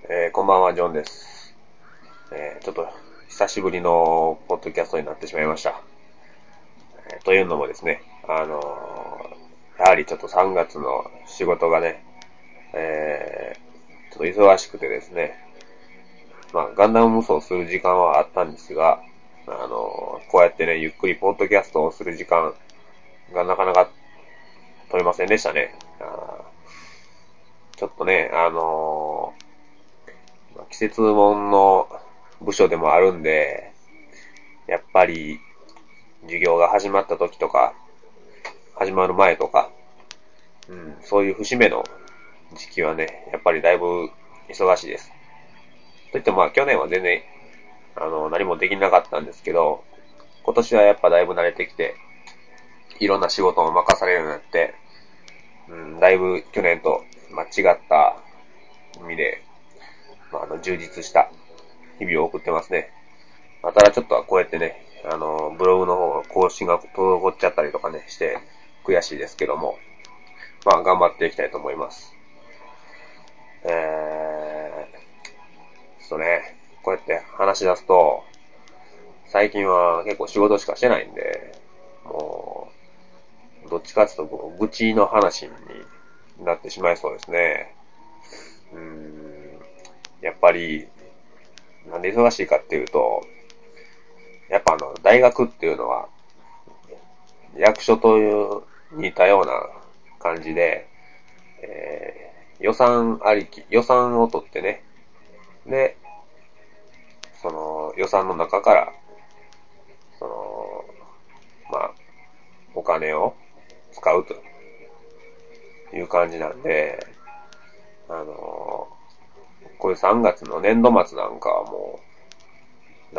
こんばんは、ジョンです。ちょっと久しぶりのポッドキャストになってしまいました。というのもですね、やはりちょっと3月の仕事がね、ちょっと忙しくてですね、ガンダム無双する時間はあったんですが、こうやってね、ゆっくりポッドキャストをする時間がなかなか取れませんでしたね。ちょっとね、季節物の部署でもあるんで、やっぱり授業が始まった時とか、始まる前とか、そういう節目の時期はね、やっぱりだいぶ忙しいです。といっても去年は全然、何もできなかったんですけど、今年はやっぱだいぶ慣れてきて、いろんな仕事を任されるようになって、だいぶ去年と、違った意味で、充実した日々を送ってますね。ただちょっとこうやってね、ブログの方更新が滞っちゃったりとかね、して悔しいですけども、頑張っていきたいと思います。こうやって話し出すと、最近は結構仕事しかしてないんで、もう、どっちかっていうと愚痴の話になってしまいそうですね。やっぱり、なんで忙しいかっていうと、やっぱ大学っていうのは、役所という似たような感じで、予算ありき、予算を取ってね、で、その予算の中から、その、お金を使うという感じなんで、こういう3月の年度末なんかはもう、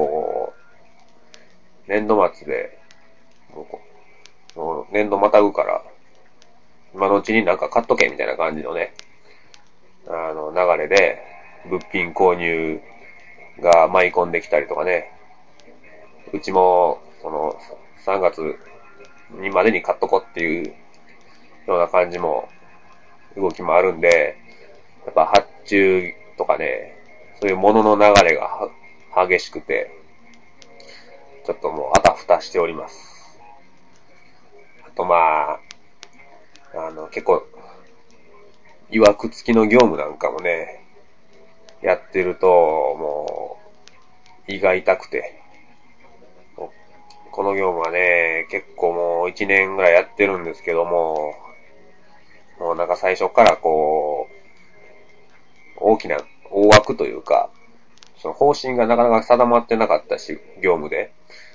年度末で、もう年度またぐから、今のうちに買っとけみたいな感じのね、流れで、物品購入が舞い込んできたりとかね、うちも、3月にまでに買っとこっていうような感じも、動きもあるんで、やっぱ発注とかね、そういうものの流れが激しくて、ちょっともうあたふたしております。あと結構、曰く付きの業務なんかもね、やってると、もう、胃が痛くて、この業務はね、結構もう1年ぐらいやってるんですけども、もう最初から大きな大枠というか、その方針がなかなか定まってなかったし、業務で。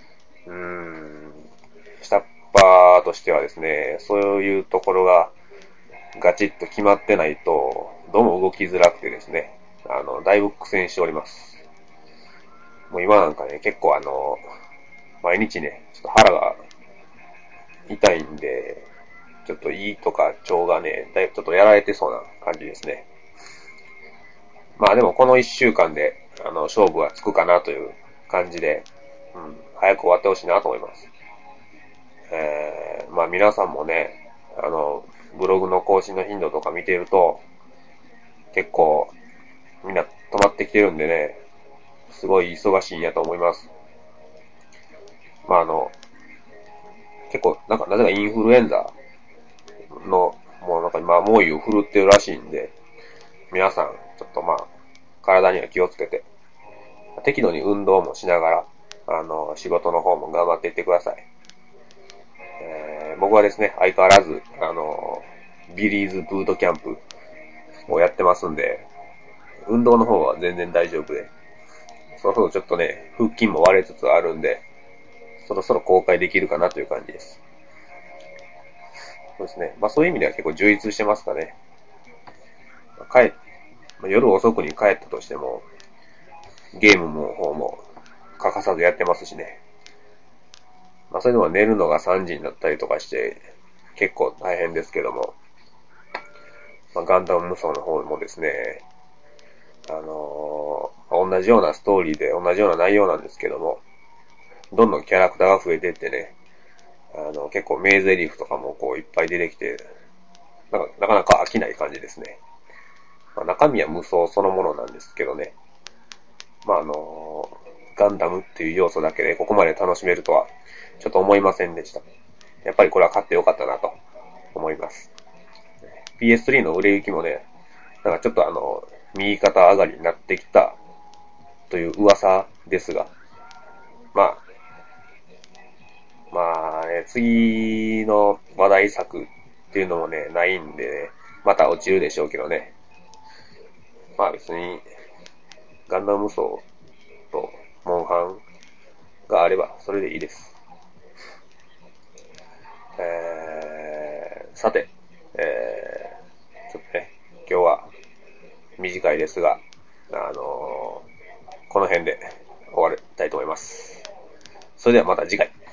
下っ端としてはですね、そういうところがガチッと決まってないと、どうも動きづらくてですね、だいぶ苦戦しております。もう今なんかね、結構毎日ね、ちょっと腹が痛いんで、ちょっと胃とか腸がね、だいぶちょっとやられてそうな感じですね。でもこの1週間で、勝負はつくかなという感じで、早く終わってほしいなと思います。皆さんもね、ブログの更新の頻度とか見ていると、結構、みんな止まってきてるんでね、すごい忙しいんやと思います。結構、なぜかインフルエンザの、もう今猛威を振るってるらしいんで、皆さん、ちょっと体には気をつけて、適度に運動もしながら、仕事の方も頑張っていってください。僕はですね、相変わらず、ビリーズブートキャンプをやってますんで、運動の方は全然大丈夫で、そろそろちょっとね、腹筋も割れつつあるんで、そろそろ公開できるかなという感じです。そうですね。そういう意味では結構充実してますかね。夜遅くに帰ったとしても、ゲームの方も欠かさずやってますしね。そういうのは寝るのが3時になったりとかして、結構大変ですけども、ガンダム無双の方もですね、同じようなストーリーで同じような内容なんですけども、どんどんキャラクターが増えていってね、結構名台詞とかもいっぱい出てきて、なかなか飽きない感じですね。 まあ、中身は無双そのものなんですけどね。まあガンダムっていう要素だけでここまで楽しめるとは、ちょっと思いませんでした。やっぱりこれは買ってよかったなと思います。PS3 の売れ行きもね、なんかちょっと右肩上がりになってきたという噂ですが、まあね、次の話題作っていうのもね、ないんでね、また落ちるでしょうけどね。まあ別に、ガンダム無双とモンハンがあれば、それでいいです。さて、ちょっとね、今日は短いですが、この辺で終わりたいと思います。それではまた次回。